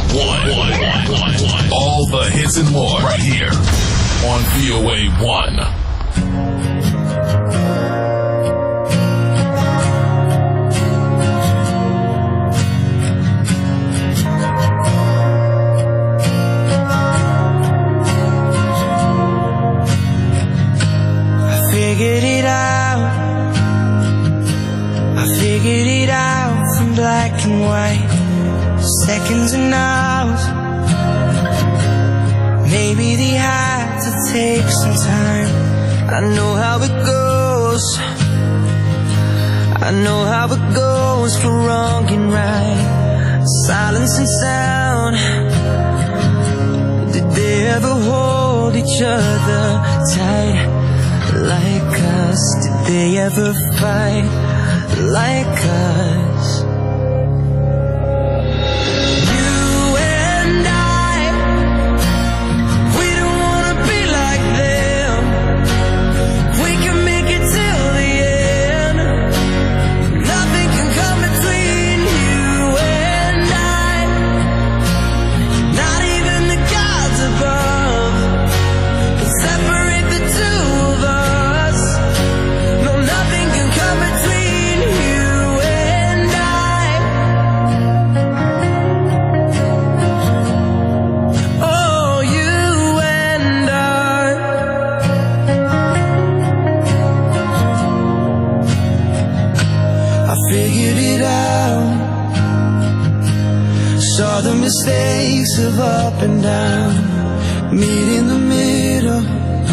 1. All the hits and more right here on VOA 1. Figured it out from black and white, seconds and hours. Maybe they had to take some time. I know how it goes. I know how it goes for wrong and right, silence and sound. Did they ever hold each other tight like us? Did they ever fight like us? You and I, we don't wanna be like them. We can make it till the end. Nothing can come between you and I, not even the gods above can separate the two of us. No, nothing can come between you and I. Oh, you and I. I figured it out. Saw the mistakes of up and down. Meet in the middle.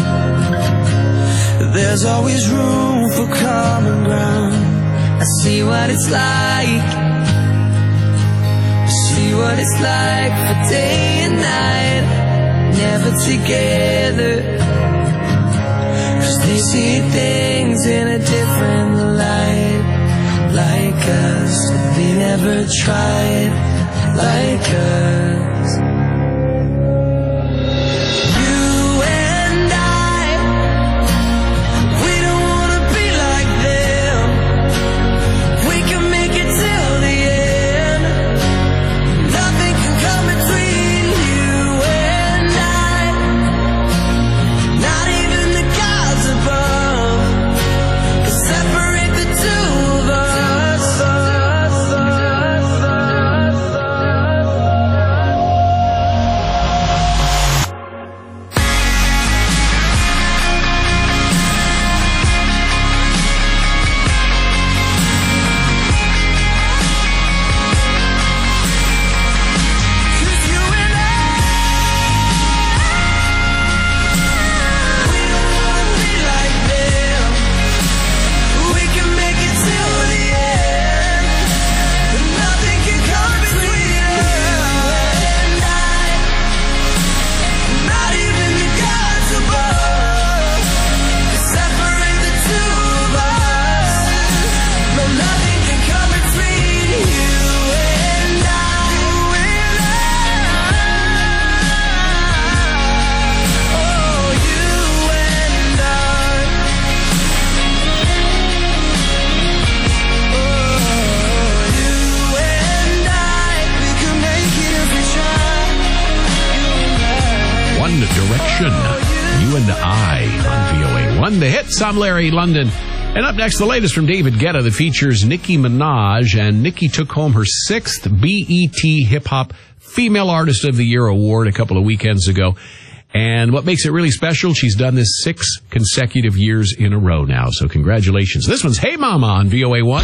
There's always room for common ground. I see what it's like. I see what it's like for day and night, never together. 'Cause they see things in a different light, like us. They never tried like us. You and I, we don't wanna be like them. We can make it till the end. Nothing can come between you and I, not even the gods above can separate the two of us. One Direction, You and I on VOA 1. The hits, I'm Larry London. And up next, the latest from David Guetta that features Nicki Minaj. And Nicki took home her 6th BET Hip Hop Female Artist of the Year award a couple of weekends ago. And what makes it really special, she's done this 6 consecutive years in a row now. So congratulations. This one's Hey Mama on VOA 1.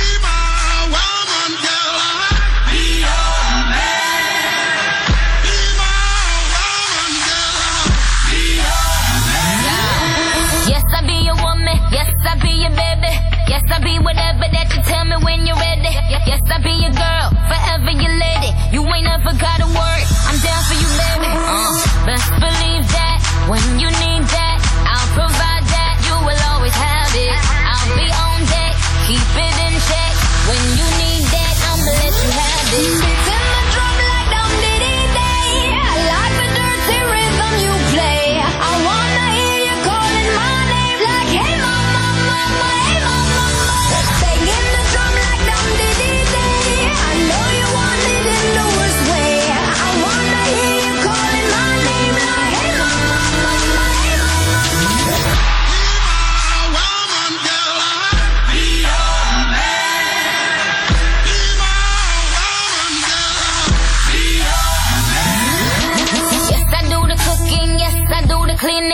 Yes, I be your woman. Yes, I be your baby. Yes, I be whatever that you tell me when you're ready. Yes, I be your girl, forever your lady. You ain't never gotta worry. I'm down for you, baby. Best believe that when you need that, I'll provide that. You will always have it. I'll be on deck, keep it in check. When you need that, I'ma let you have it. Beating my drum like Dom Diddy Day. I like the dirty rhythm you play. I wanna hear you calling my name like hey mama, mama, hey mama, mama. Banging the drum like Dom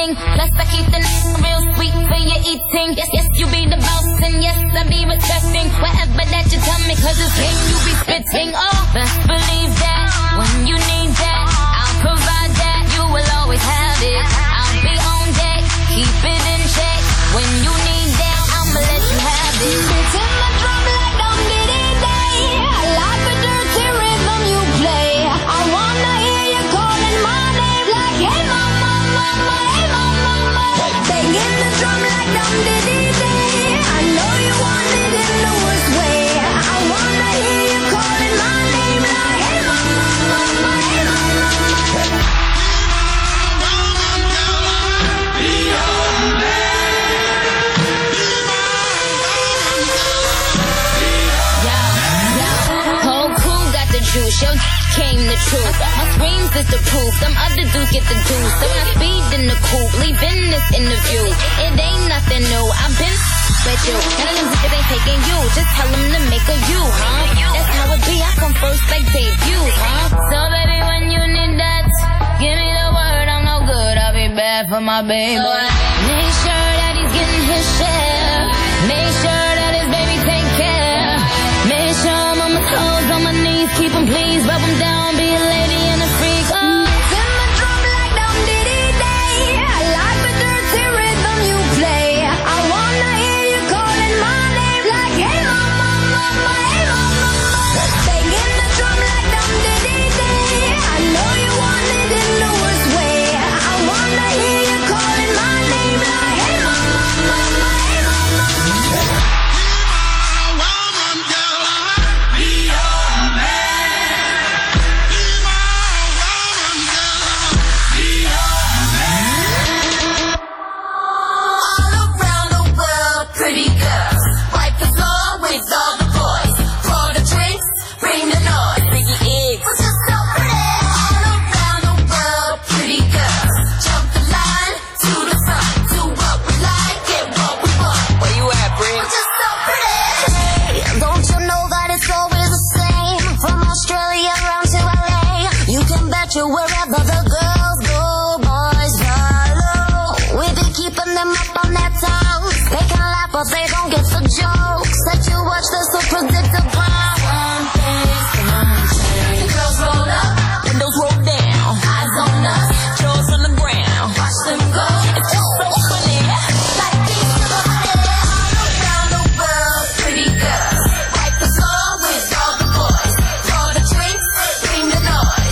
everything. Plus I keep the real sweet for your eating. Yes, yes, you be the boss, and yes, I be respecting whatever that you tell me, cause it's game you be spitting. Oh, best believe that when you need that, I'll provide that. You will always have it. I'll be on deck, keep it in check. When you need that, I'ma let you have it. It's in my drum like Dum Diddy Day. I like the dirty rhythm you play. I wanna hear you calling my name like, hey mama, mama, hey mama, mama. Banging the drum like Dum Diddy Day. I know you want it in the worst way. I wanna hear you calling my name like, hey mama, mama, hey mama, mama. Yo, came the truth. My screams is the proof. Them other dudes get the juice. So I speed in the coupe, leaving this interview. It ain't nothing new. I've been with you. None of them niggas ain't taking you. Just tell them to make a you, huh? That's how it be. I come first like debut, huh? So baby, when you need that, give me the word. I'm no good. I'll be bad for my baby. Make sure that he's getting his share. Make sure that his baby take care. Make sure I'm on my toes, on my knees. Keep them please, rub them down, be a lady and a freak. Oh, it's in my drum like Dum Diddy Day. I like the dirty rhythm you play. I wanna hear you calling my name like, hey mama, mama, hey mama, mama. Banging the drum like Dum Diddy Day. I know you want it in the worst way. I wanna hear you calling my name like, hey mama, mama, hey mama, mama. Wherever the girls go, boys follow. We be keeping them up on that town. They can laugh, but they don't get the jokes. That you watch, they're so predictable. Some things don't change. The girls roll up, windows roll down. Eyes on us, jaws on the ground. Watch them go, it's just so funny. Like these little honey, all around the world. Pretty girls, wipe the floor with all the boys. Pour the drinks, bring the noise.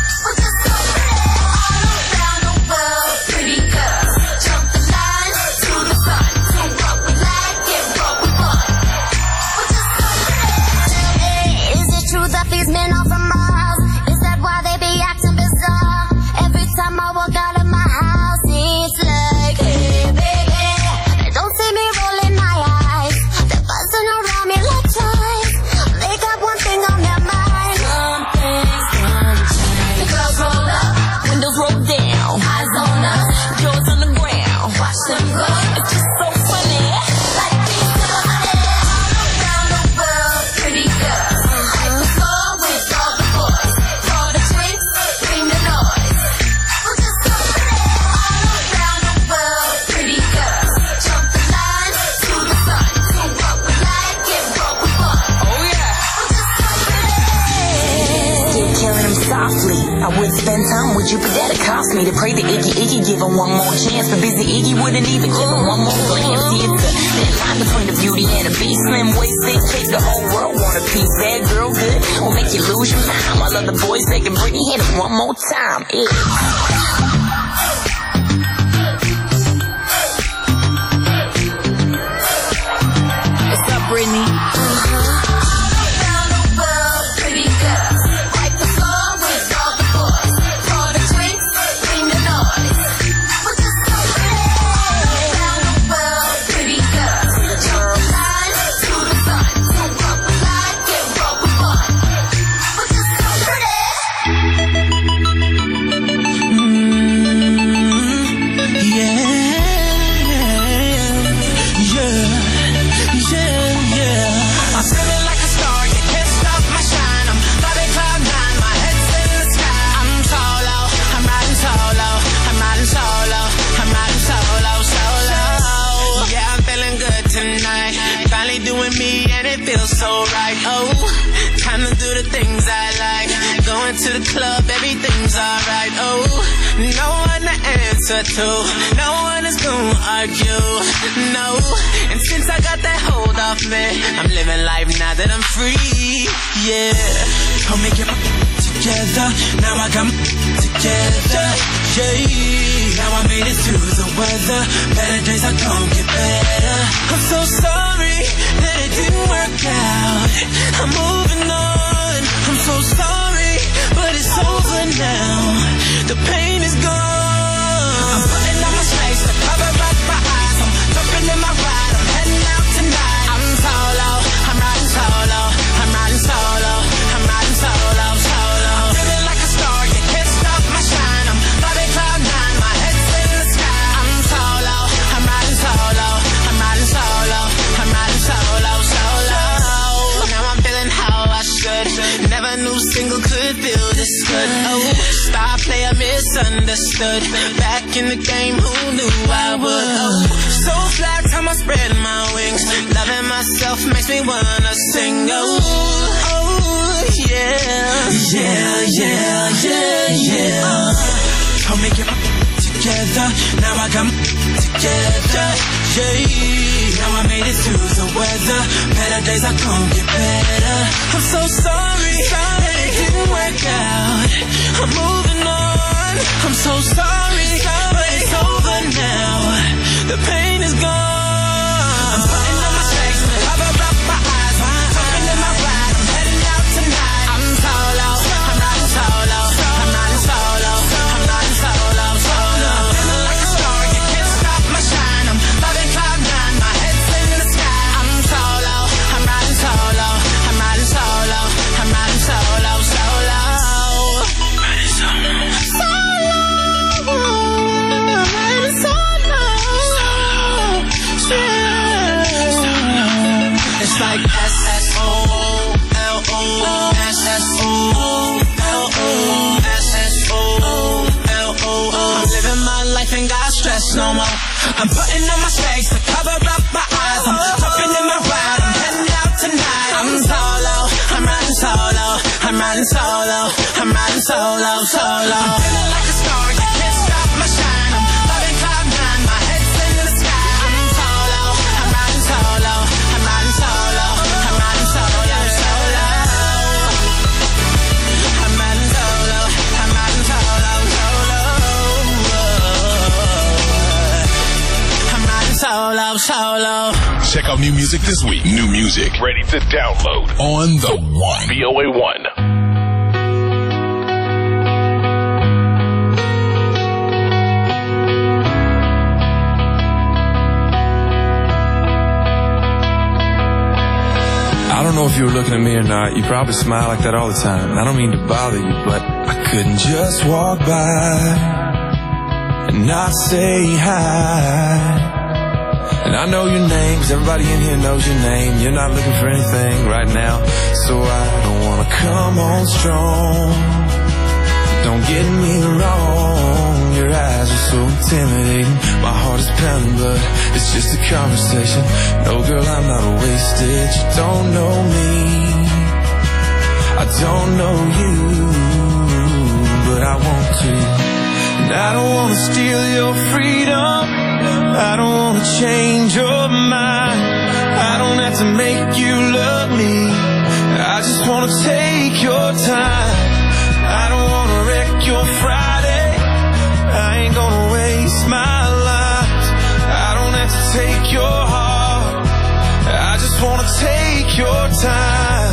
These men are from Mars. Is that why they be acting bizarre? Every time I walk out of my house, it's like, hey baby. They don't see me rolling my eyes. They're buzzing around me like toys. They got one thing on their mind. Some things don't change. The girls roll up, windows roll down. Eyes on us, jaws on the ground. Watch them go, it's just so funny. Like these little honey, all around the world. Pretty girls. I would spend time with you, but that'd cost me to pray to Iggy, give him one more chance. But busy Iggy wouldn't even give him one more glance. See, it's that line between the beauty and the beast. Slim waist, thick face, the whole world want a piece. Bad girl, good, will make you lose your mind. While other boys begging Britney, hit it one more time. Yeah. What's up, Britney? so right. Oh, time to do the things I like. Going to the club, everything's alright. Oh, no one to answer to, no one is gonna argue. No, and since I got that hold off me, I'm living life now that I'm free. Yeah, told me get my together. Now I got my together. Yeah, now I made it through the weather. Better days are gonna get better. I'm so sorry that it didn't work out. I'm moving on. I'm so sorry, but it's over now. The pain is gone. I'm putting on my shades to cover up my eyes. I'm jumping in my ride. I'm heading out tonight. I'm solo. I'm riding solo. I'm riding solo. I'm riding solo. Solo. I'm feeling like a star. You can't stop my shine. I'm flying cloud nine. My head's in the sky. I'm solo. I'm riding solo. I'm riding solo. I'm riding solo. Solo. Now I'm feeling how I should. Never knew single could feel this good. Oh, star player misunderstood. Back in the game, who knew I would? Oh, so fly, time I spread my wings. Loving myself makes me wanna sing. Oh, oh, yeah. Yeah, yeah, yeah, yeah. Told me get my together. Now I got my together. Yeah, now I made it through the weather. Better days are gonna get better. I'm so sorry that it didn't work out. I'm moving on. I'm so sorry, but it's over now. The pain is gone. I'm putting on my shades to cover up my eyes. I'm jumping in my ride. I'm heading out tonight. I'm solo. I'm riding solo. I'm riding solo. I'm riding solo. Solo. I'm feeling like a star. You can't stop my shine. I'm loving cloud nine. My head's in the sky. I'm solo. I'm riding solo. I'm riding solo. I'm riding solo. Solo. Riding solo. Solo. I'm riding solo. Solo. It's like SSOLO, SSOLO, SSOLO. I'm living my life, ain't got stress no more. I'm putting on my shades to cover up my eyes. I'm jumping in my ride. I'm heading out tonight. I'm solo. I'm riding solo. I'm riding solo. I'm riding solo. Solo. I'm feeling like a star. You can't stop my shine. I'm loving cloud nine. My head's in the sky. I'm solo. I'm riding solo. I'm riding solo. I'm riding solo. Solo. I'm riding solo. I'm riding solo. Solo. I'm riding solo. Solo. Check out new music this week. New music ready to download on the One. VOA 1. I don't know if you were looking at me or not. You probably smile like that all the time. And I don't mean to bother you, but I couldn't just walk by and not say hi. And I know your name, 'cause everybody in here knows your name. You're not looking for anything right now, so I don't wanna come on strong. Don't get me wrong, your eyes are so intimidating. My heart is pounding, but it's just a conversation. No, girl, I'm not wasted. You don't know me, I don't know you, but I want to. And I don't wanna steal your freedom, I don't wanna change your mind. I don't have to make you love me, I just wanna take your time. I don't wanna wreck your Friday, I ain't gonna waste my life. I don't have to take your heart, I just wanna take your time.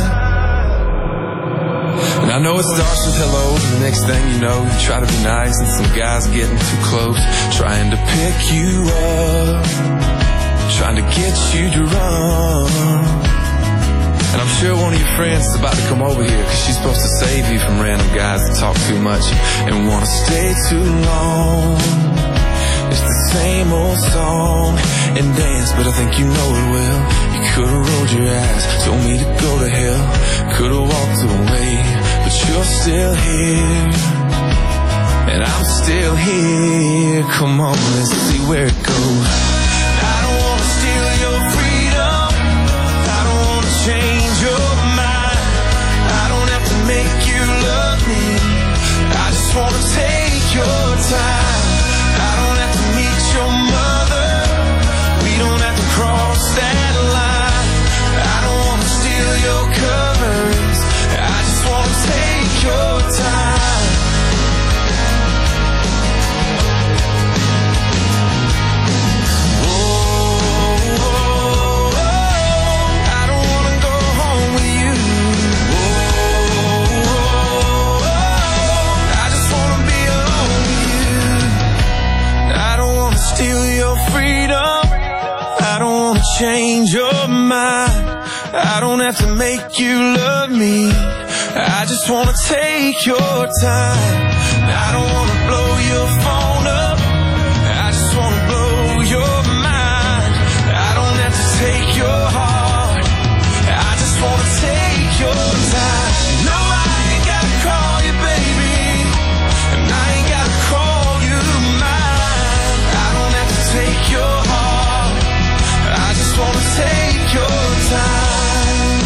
And I know it starts with hello, and the next thing you know, you try to be nice, and some guy's getting too close, trying to pick you up, trying to get you to run. And I'm sure one of your friends is about to come over here, 'cause she's supposed to save you from random guys that talk too much and wanna stay too long. It's the same old song and dance, but I think you know it well. You could've rolled your eyes, told me to go to hell, could've walked away, but you're still here, and I'm still here. Come on, let's see where it goes. I don't wanna steal your freedom, I don't wanna change change your mind. I don't have to make you love me. I just wanna take your time. I don't wanna blow your phone up. I just wanna blow your mind. I don't have to take your heart. I just wanna take your time. No, I ain't gotta call you baby, and I ain't gotta call you mine. I don't have to take your heart. I just wanna take your time.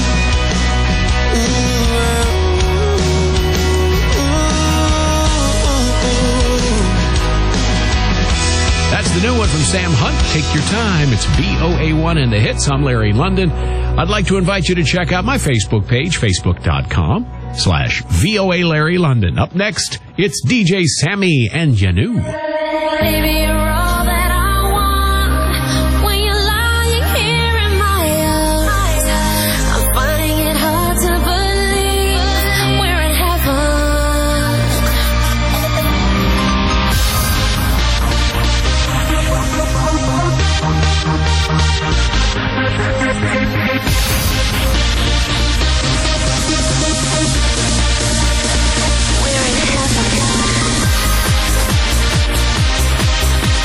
That's the new one from Sam Hunt, Take Your Time. It's VOA1 and the hits. I'm Larry London. I'd like to invite you to check out my Facebook page, facebook.com/VOA Larry London. Up next, it's DJ Sammy and Janu. Baby, you're all that I want. When you're lying here in my arms, I'm finding it hard to believe we're in heaven. We're in heaven.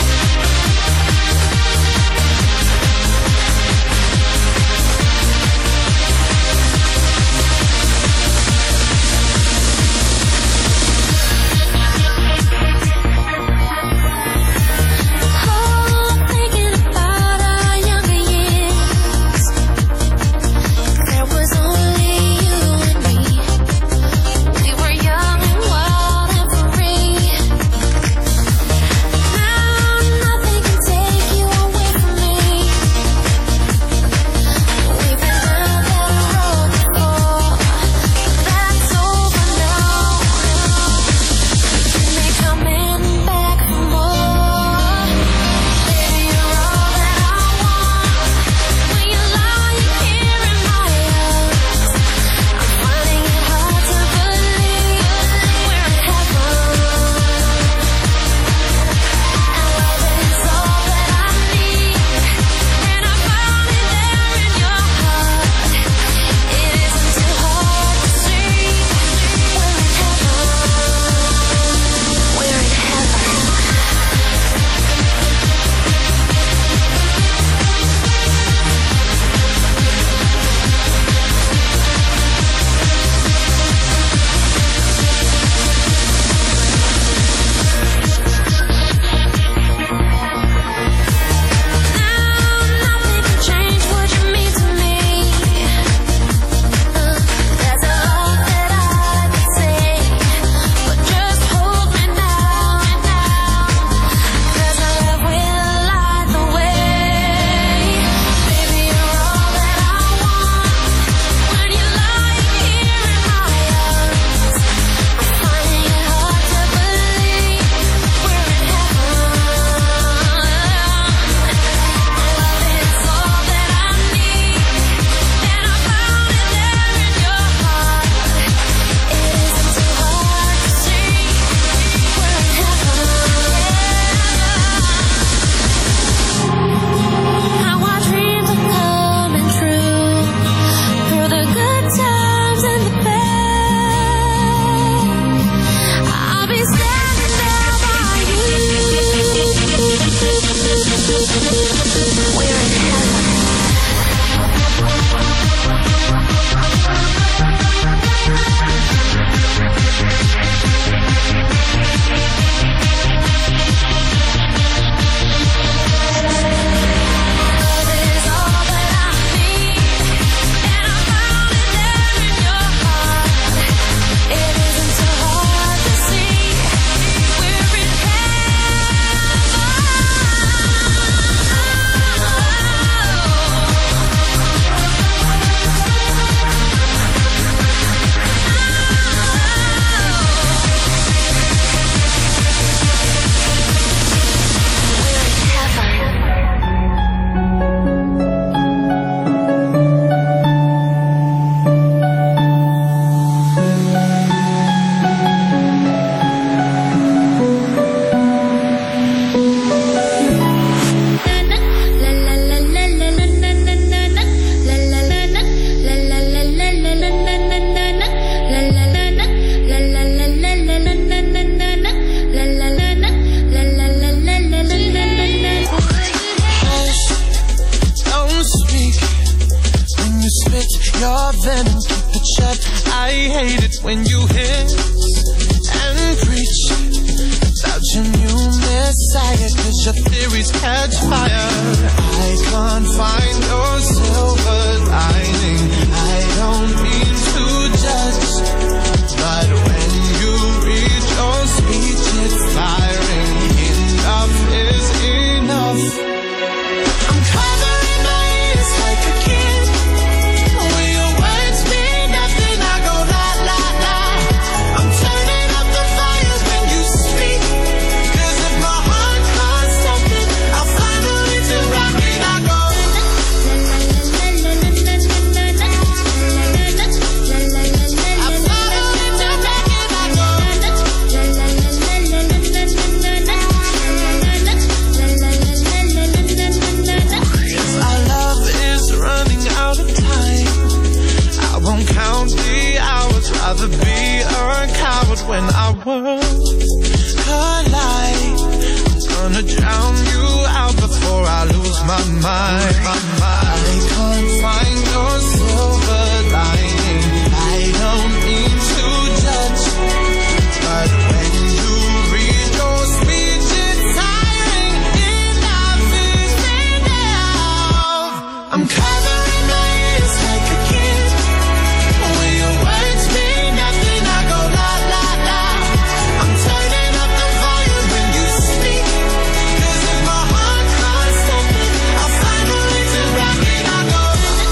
they hate it when you hiss and preach about your new messiah, 'cause your theories catch fire. I can't find your silver lining. I don't mean to judge, but when you read your speech, it's firing. Enough is enough. I'm covering my ears like a kid. When your words mean nothing, I go la la la. I'm turning up the fire when you speak, 'cause if my heart caused something, I'll find a way to rock it. I go rather be a coward when our worlds collide. I'm gonna drown you out before I lose my mind. I can't find your silver lining. I don't mean to judge, but when you read your speech, it's tiring. Enough is enough. I'm covering my ears like a kid. When your words mean nothing, I go la la la. I'm turning up the volume when you speak, 'cause if my heart cries something, I'll find a way to rock it. I go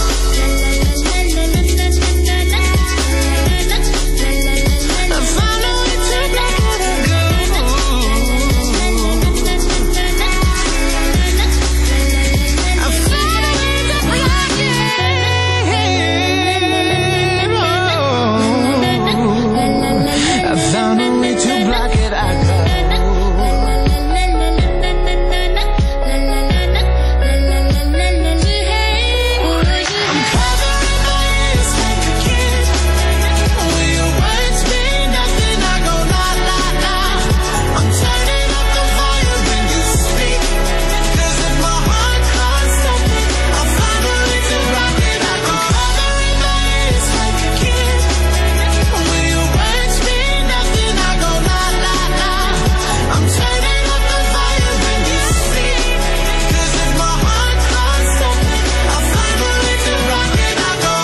I'll find a way to rock it. I go I'll find a way to rock it. I found a way to block it. I go. I'm covering my ears like a kid. When your words mean nothing, I go la la la. I'm turning up the volume when you speak, 'cause if my heart cries something, I'll find a way to rock it. I go. Covering my ears like a kid. When your words mean nothing, I go la la la. I'm turning up the volume when you speak, 'cause if my heart cries something, I'll find a way to rock it. I go.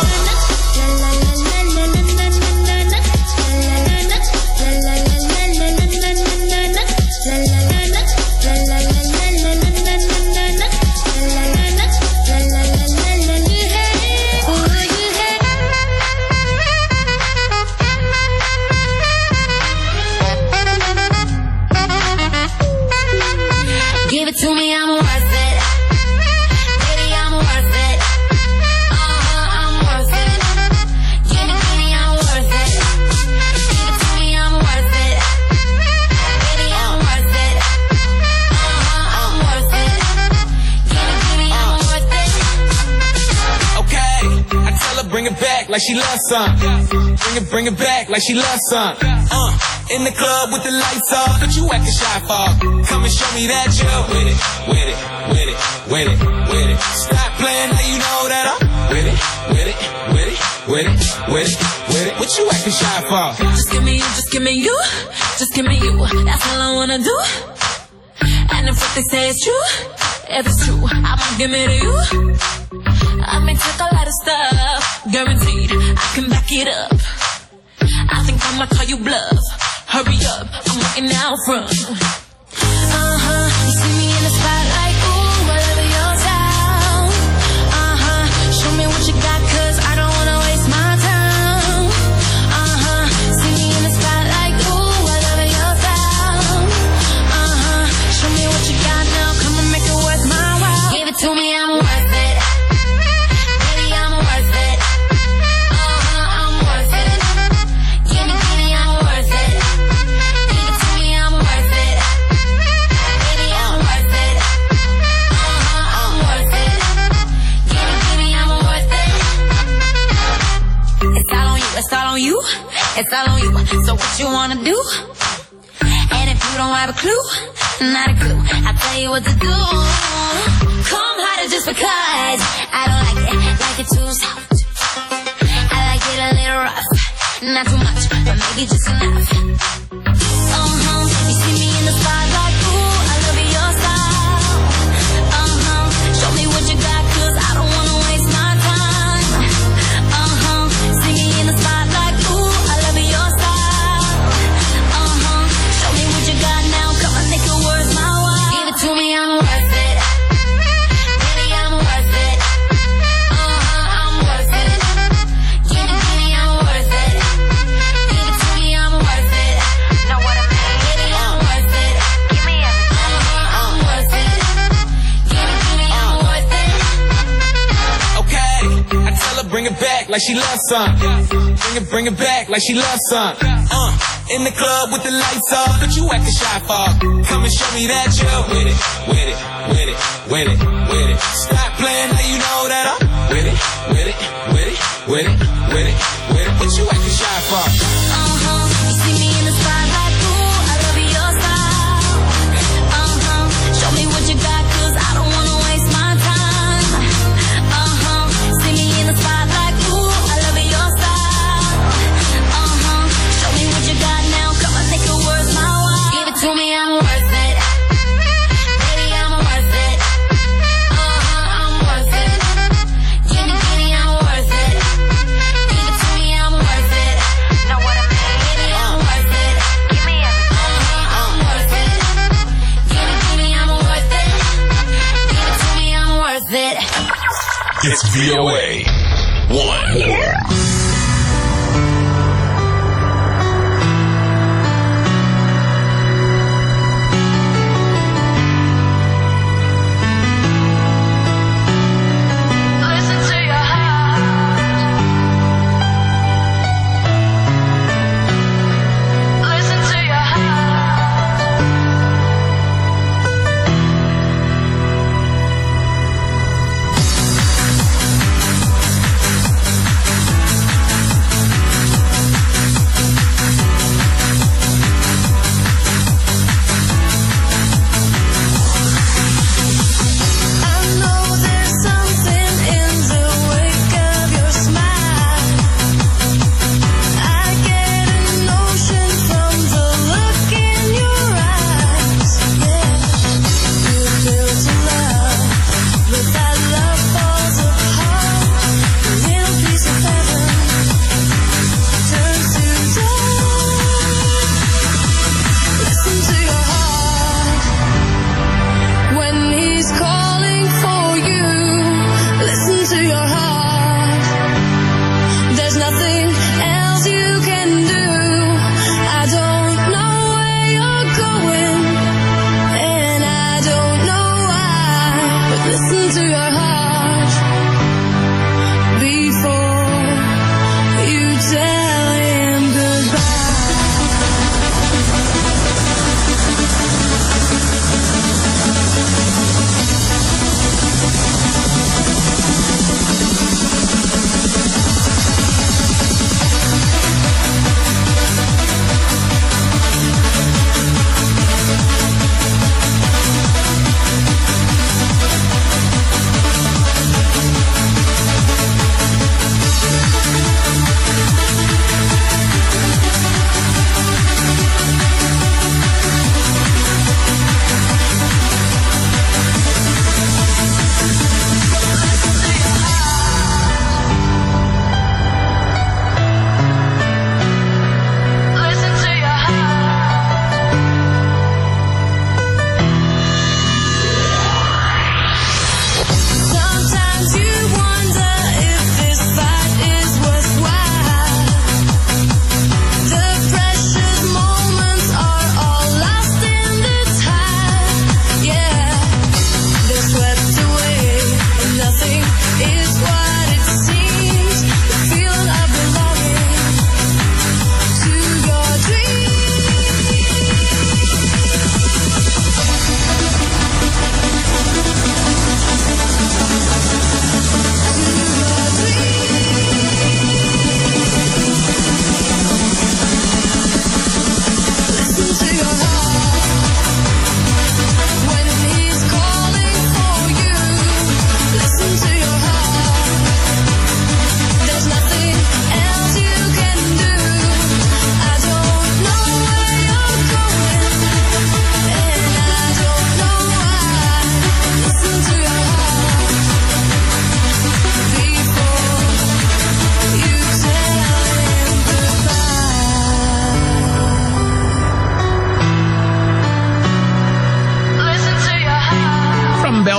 Give it to me, I'm worth it. Baby, I'm worth it. I'm worth it. Give it to me, I'm worth it. Give it to me, I'm worth it. Baby, I'm worth it. I'm worth it. Give it to me, I'm worth it. Okay, I tell her bring it back like she loves some. Bring it back like she loves some. In the club with the lights off, but you acting shy for. Come and show me that you're with it, with it, with it, with it, with it. Stop playing, now you know that I'm with it, with it, with it, with it, with it, with it. What you acting shy for? Just give me you, just give me you, just give me you. That's all I wanna do. And if what they say is true, if it's true, I'ma give it to you. I may take a lot of stuff, guaranteed I can back it up. I think I'ma call you bluff. Hurry up, I'm walking out front. You see me in the spotlight, ooh, all over your town. Show me what you got, 'cause I don't wanna waste my time. See me in the spotlight, ooh, all over your town. Show me what you got now, come and make it worth my while. Give it to me, I'm worth it. Baby, I'm worth it. I'm worth it. Give me, I'm worth it. Give it to me, I'm worth it. Baby, I'm worth it. I'm worth it. Give me, I'm worth it. It's all on you, it's all on you, it's all on you. So what you wanna do? And if you don't have a clue, not a clue, I'll tell you what to do. Come harder just because I don't like it too soft. I like it a little rough. Not too much, but maybe just enough. You see me in the spotlight, ooh, I love your style. Show me what you got, 'cause I don't wanna waste my time. See me in the spotlight, ooh, I love your style. Show me what you got now, come on, make it worth my while. Give it to me, I'm worth it. Baby, I'm worth it. I'm worth it. Give me, I'm worth it. Give it to me, I'm worth it. Know what I mean? Baby, I'm worth it. Give me everything. I'm worth it. Give it to me, I'm worth it. Okay, I tell her bring it back like she loves some. Bring it back like she loves some. In the club with the lights off, but you acting shy for. Come and show me that you're with it, with it, with it, with it, with it. Stop playing, now you know that I'm with it, with it, with it, with it, with it, with it. What you acting shy for? You see me in the spotlight, ooh, I love your style. Show me what you got, 'cause I don't wanna waste my time. See me in the spotlight, ooh, I love your style. Show me what you got now, come on, make it worth my while. Give it to me, I'm worth it. Baby, I'm worth it. I'm worth it. Give me, I'm worth it. Give it to me, I'm worth it. Know what I mean? Baby, I'm worth it. Give me everything. I'm worth it. Give me, I'm worth it. Give it to me, I'm worth it. It's VOA 1. Listen to your heart. Listen to your heart.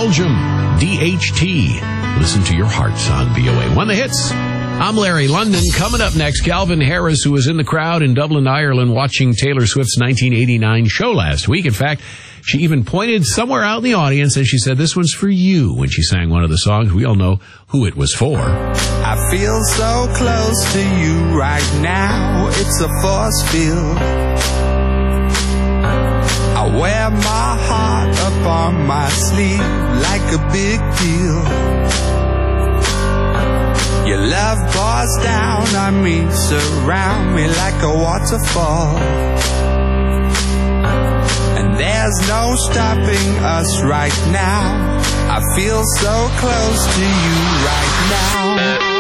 Belgium, DHT. Listen to your hearts on VOA1 The Hits. I'm Larry London. Coming up next, Calvin Harris, who was in the crowd in Dublin, Ireland, watching Taylor Swift's 1989 show last week. In fact, she even pointed somewhere out in the audience and she said, "This one's for you," when she sang one of the songs. We all know who it was for. I feel so close to you right now. It's a force field. I wear my heart up on my sleeve like a big deal. Your love pours down on me, surround me like a waterfall. And there's no stopping us right now. I feel so close to you right now.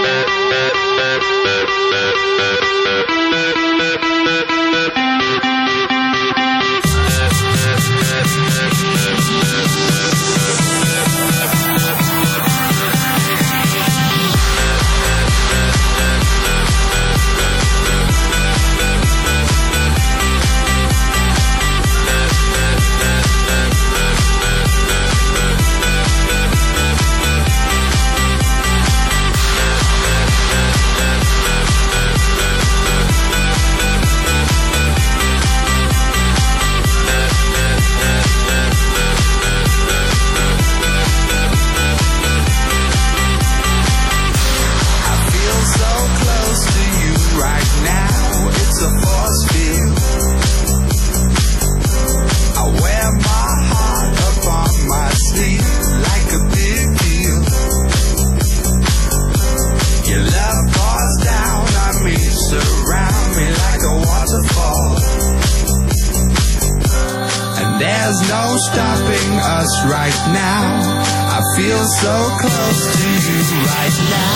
Stopping us right now. I feel so close to you right now.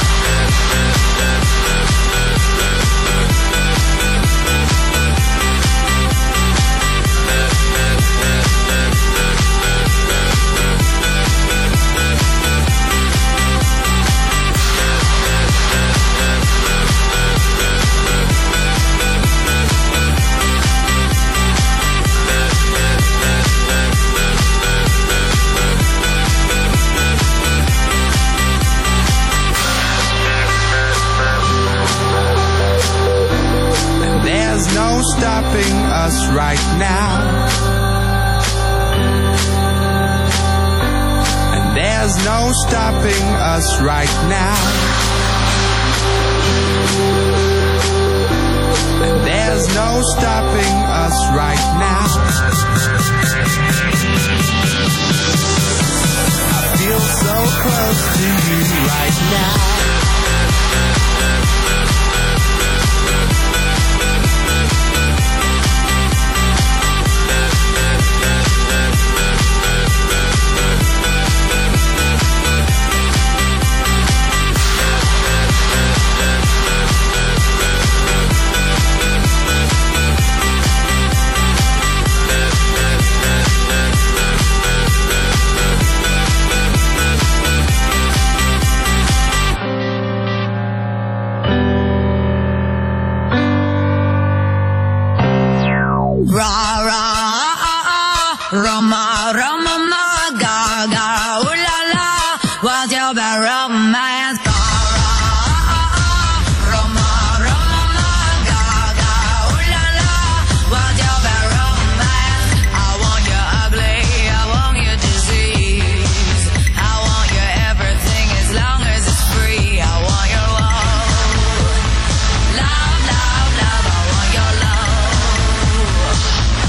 Stopping us right now. And there's no stopping us right now. And there's no stopping us right now. I feel so close to you right now. Roma, Roma, ma, ga, ga, ooh la la, what's your bad romance? Roma, Roma, ma, ga, ga, ooh la la, what's your bad romance? I want you ugly, I want you disease, I want you everything as long as it's free. I want your love, love, love, love, I want your love.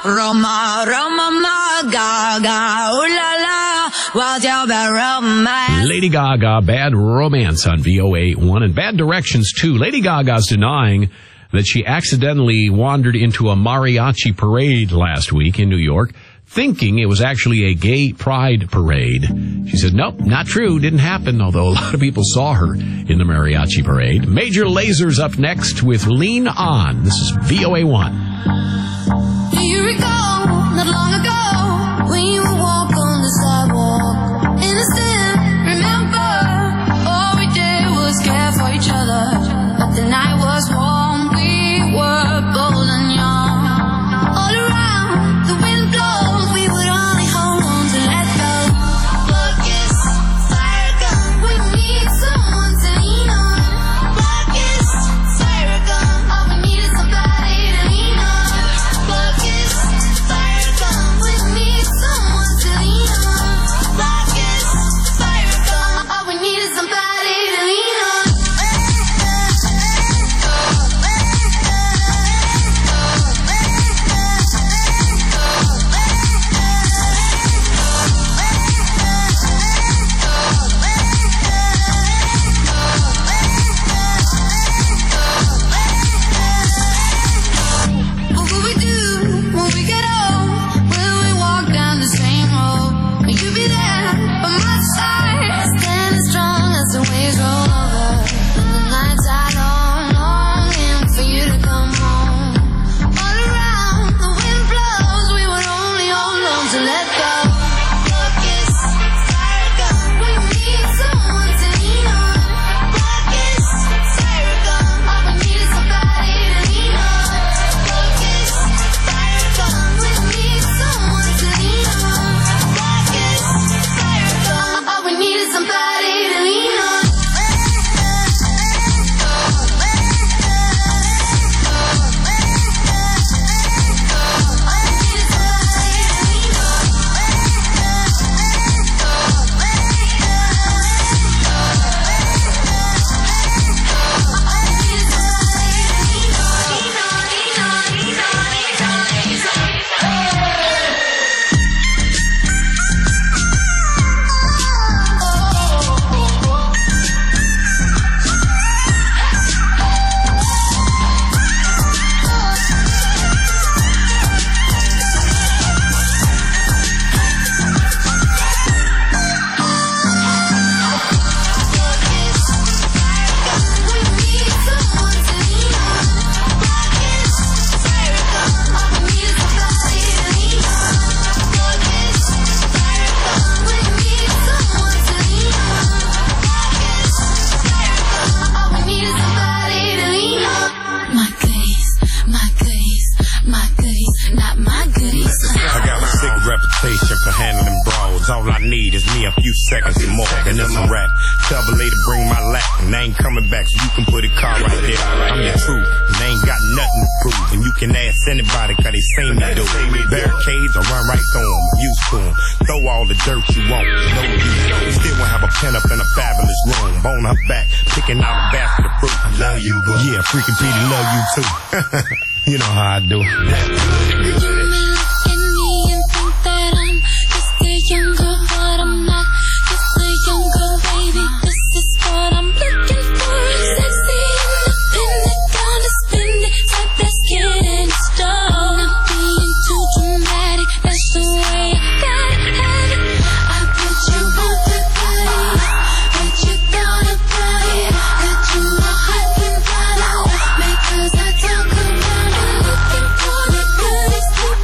Roma, Roma, ma, Gaga, ooh la la, what's your bad romance? Lady Gaga, Bad Romance on VOA1, and Bad Directions too. Lady Gaga's denying that she accidentally wandered into a mariachi parade last week in New York, thinking it was actually a gay pride parade. She said, nope, not true, didn't happen, although a lot of people saw her in the mariachi parade. Major Laser's up next with Lean On. This is VOA1. Do you recall, not long ago, when you would walk on the sidewalk? Innocent, remember, all we did was care for each other. But the night was warm, we were bold and young. All around, the wind blows, we would only hold on to let go. Focus, fire gun, we need someone to lean on. Focus, fire gun, all we need is somebody to lean on. Focus, fire gun, we need someone to lean on. Focus, fire gun, all we need is somebody to lean on. What will we do when we get old? Will we walk down the same road? Will you be there by my side, standing strong as the waves roll over? And the nights are long, longing for you to come home. All around, the wind blows, we would only hold on to let go. Focus, fire gun, we need someone to lean on. Focus, fire gun, all we need is somebody to lean on. Focus, fire gun, we need someone to lean on. Focus, fire gun, all we need is somebody to lean on. I got a sick reputation for handling brawls. All I need is me a few seconds and more, and it's a rap. Tell the lady bring my lap, and I ain't coming back, so you can put a car right there. I'm the truth, and they ain't got nothing to prove. And you can ask anybody, cause they seen me do. Barricades, I run right through them, used to them. Throw all the dirt you want, no use. Still won't have a pen up in a fabulous room. Bone her back, picking out a basket of fruit. I love you, bro. Yeah, freaking Petey love you too. You know how I do. Younger, but I'm not just a young girl, baby. This is what I'm looking for. Sexy, independent, down to spend it, type that's getting started. Not being too dramatic, that's the way I gotta have it. I bet you want that body, bet you thought about it, that you are hot and proud of. Because I talk about it, looking for the goodies,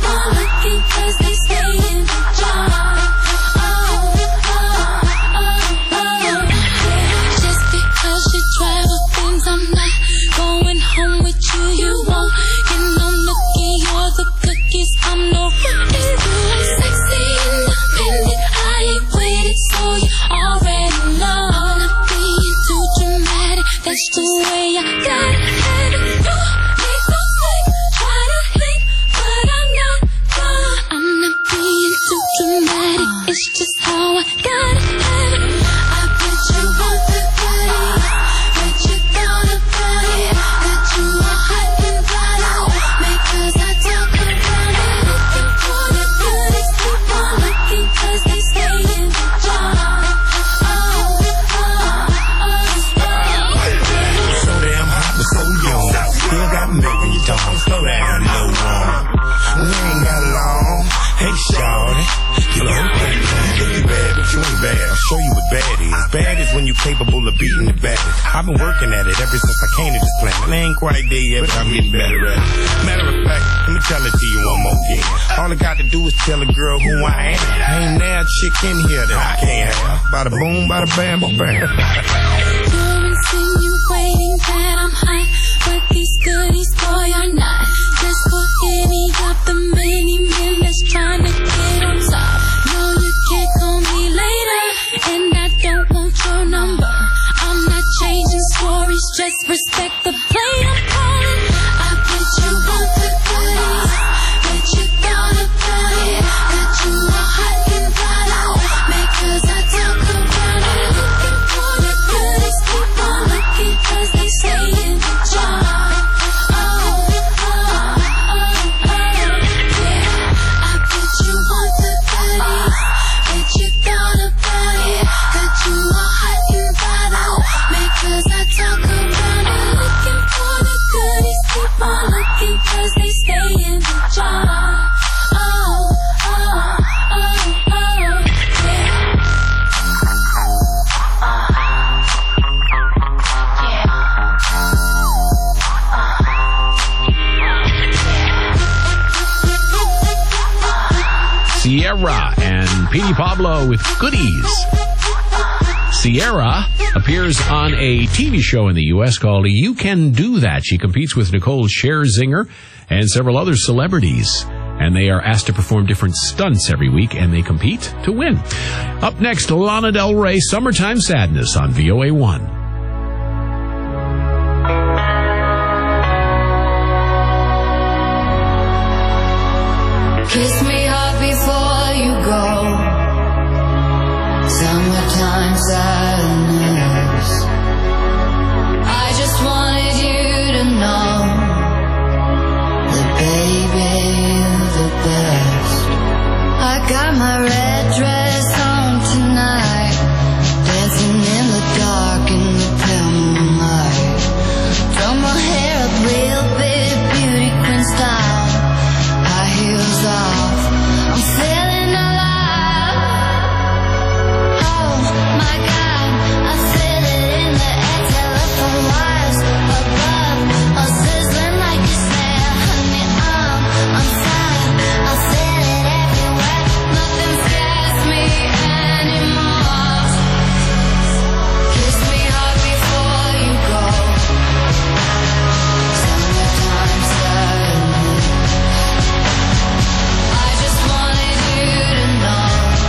you capable of beating the baddest. I've been working at it ever since I came to this planet. I ain't quite there yet, but I'm getting better at it. Matter of fact, let me tell it to you one more again. All I got to do is tell a girl who I am. Ain't now a chick in here that I can't have. Bada boom, bada bam, bam. You're insinuating that I'm hot, but these goodies, boy, are not. Just for any of the many men that's trying to get on top. No, you can't call me later, and I don't want your number. I'm not changing stories, just respect the play I'm calling. I bet you want the goodies, bet you thought about it, that you are hot and vital, because I talk about it. Looking for the goodies, keep on looking, cause they stay in the jar. Cause they stay in the jar. Sierra and Petey Pablo with Goodies. Sierra appears on a TV show in the U.S. called You Can Do That. She competes with Nicole Scherzinger and several other celebrities. And they are asked to perform different stunts every week, and they compete to win. Up next, Lana Del Rey, Summertime Sadness on VOA1. Kiss me hard before you go. Summertime sadness. I just wanted you to know that baby, you're the best. I got my red dress on tonight, dancing in the dark in the pale moonlight. Throw my hair up real big, beauty queen style, high heels off, I'm feeling alive. Oh my God, I feel it in the air, telephone wires above, I'm sizzling like a snare. Honey, I'm fine, I feel it everywhere, nothing scares me anymore. Kiss me hard before you go. Summertime sadness. I just wanted you to know,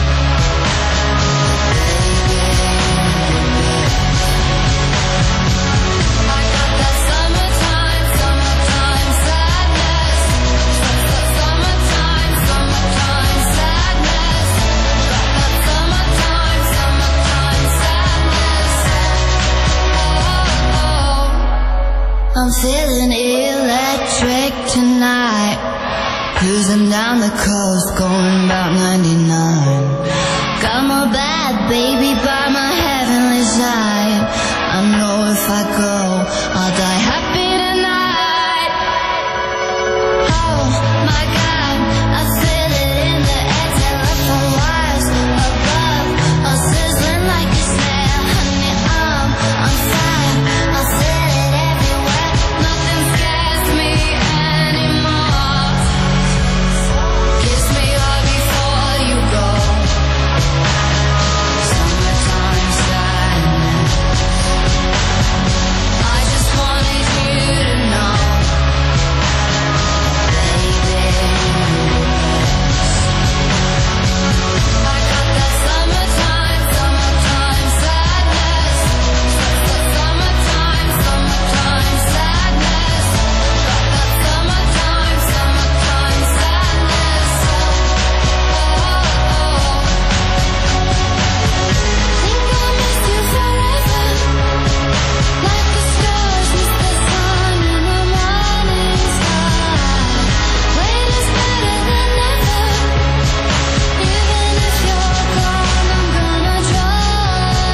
I got that summertime sadness. Summertime sadness. Got that summertime sadness. Oh, I'm feeling electric tonight. Cruising down the coast, going about 99. Got my bad baby by my heavenly side. I know if I go, I'll die happy tonight. Oh my God, I feel it in the air, telephone wires above, I'm sizzling like a snare. Honey, I'm fine, I feel it everywhere, nothing scares me anymore. Kiss me hard before you go. Summertime sadness. I just wanted you to know, baby, I got that summertime sadness. Summertime sadness. Got that summertime sadness. Think I'll miss you forever, like the stars miss the sun in the morning sky. Wait is better than never. Even if you're gone, I'm gonna try.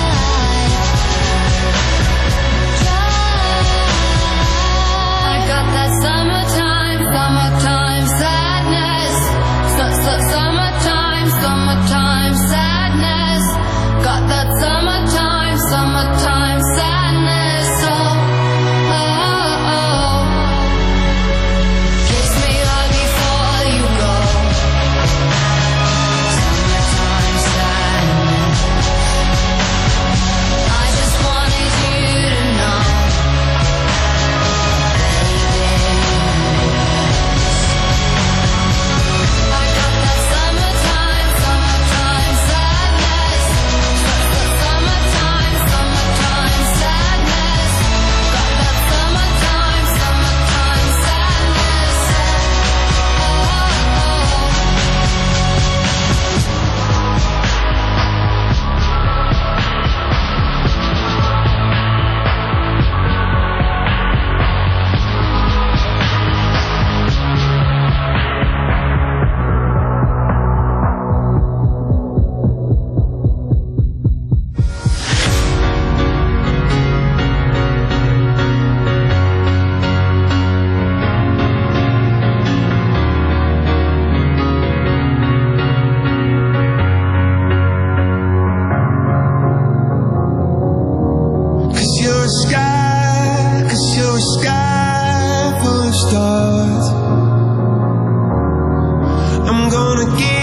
I got that summertime sadness. Summertime sadness. Got that summertime gonna give